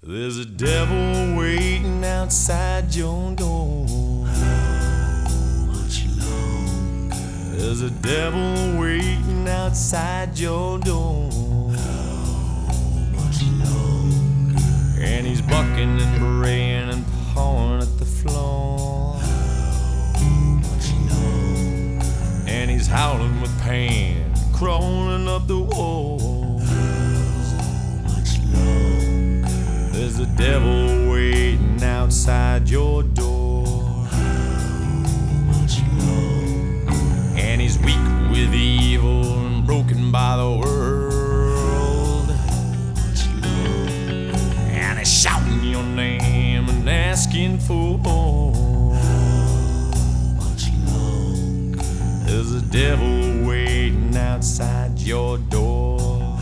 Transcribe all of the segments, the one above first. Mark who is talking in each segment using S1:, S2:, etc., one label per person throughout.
S1: There's a devil waiting outside your door.
S2: How much longer?
S1: There's a devil waiting outside your door.
S2: How much longer?
S1: And he's bucking and braying and pawing at the floor.
S2: How much longer?
S1: And he's howling with pain, crawling up the wall.
S2: How much longer?
S1: There's a devil waiting outside your door.
S2: How much longer?
S1: And he's weak with evil and broken by the world.
S2: How much longer?
S1: And he's shouting your name and asking for more.
S2: How much longer?
S1: There's a devil waiting outside your door.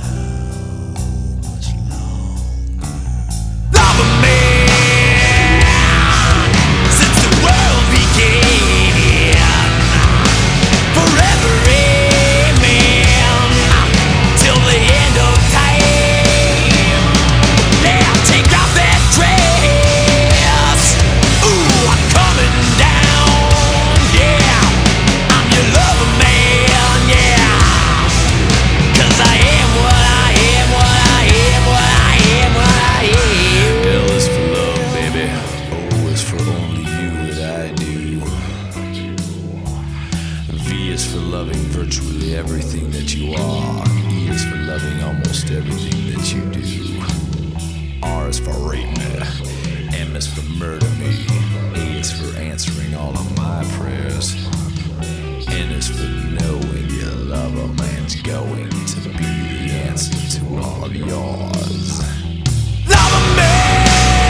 S1: V is for loving virtually everything that you are. E is for loving almost everything that you do. R is for rape me. M is for murder me. A is for answering all of my prayers. N is for knowing your lover man's going to be the answer to all of yours. Love a man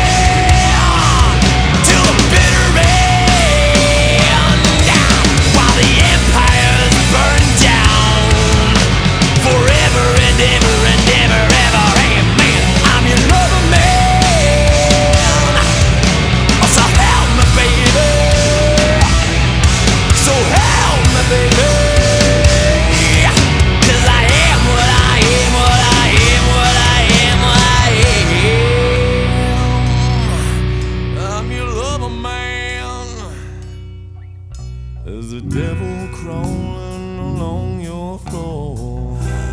S1: till the bitter end, while the empires burn down forever and ever and ever, ever. Amen. I'm your lover man. So help me, baby. So help me, baby. 'Cause I am what I am, what I am, what I am, what I am. I'm your lover man. There's a devil crawling along your floor.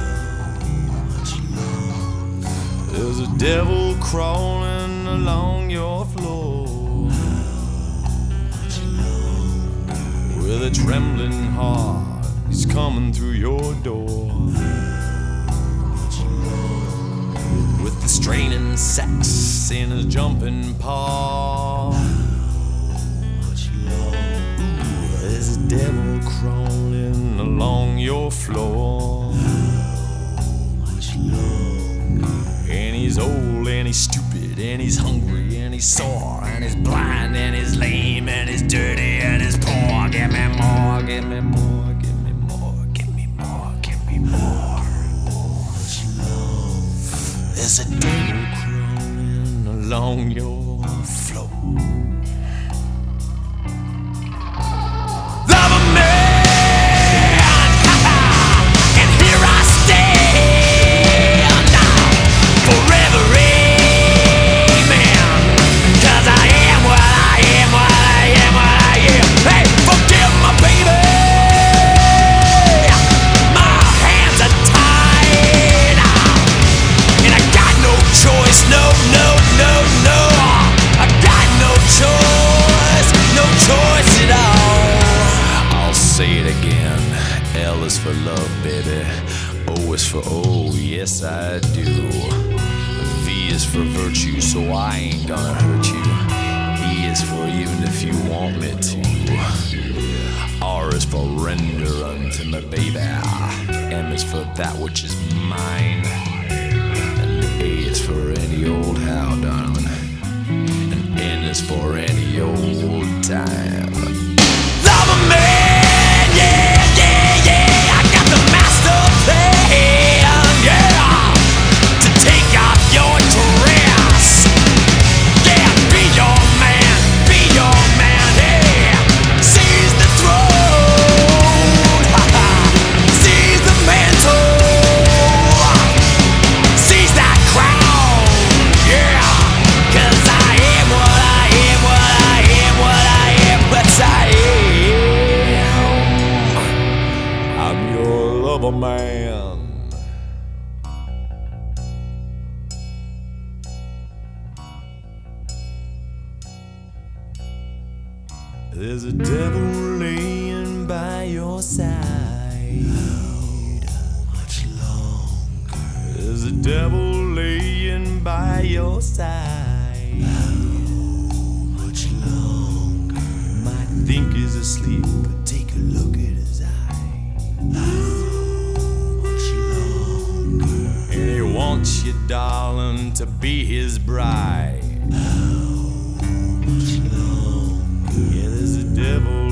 S1: There's a devil crawling along your floor. With a trembling heart, he's coming through your door. With the straining sex in his jumping paw. There's a devil crawling along your floor. And he's old and he's stupid and he's hungry and he's sore and he's blind and he's lame and he's dirty and he's poor. Give me more, give me more, give me more, give me more, give me more. There's a devil crawling along your floor. Love a man, and here I stand forever, amen. 'Cause I am what I am, what I am, what I am. Hey, forgive my baby. My hands are tied, and I got no choice. No, no, no, no. I got no choice, no choice at all. I'll say it again. L is for love, baby. O is for oh, yes I do. V is for virtue, so I ain't gonna hurt you. E is for even if you want me to. R is for render unto me, baby. M is for that which is mine. And A is for any old how, darling. And N is for any old time. Love a man, yeah, yeah, yeah. I got the master plan, yeah. To take off your dress. Yeah, be your man, yeah. Seize the throne, seize the mantle, seize that crown, yeah. There's a devil laying by your side.
S2: How much longer?
S1: There's a devil laying by your side.
S2: How much longer?
S1: Might think he's asleep, but take a look at his eye.
S2: How much longer?
S1: And he wants you, darling, to be his bride.
S2: How much longer?
S1: Yeah, there's a devil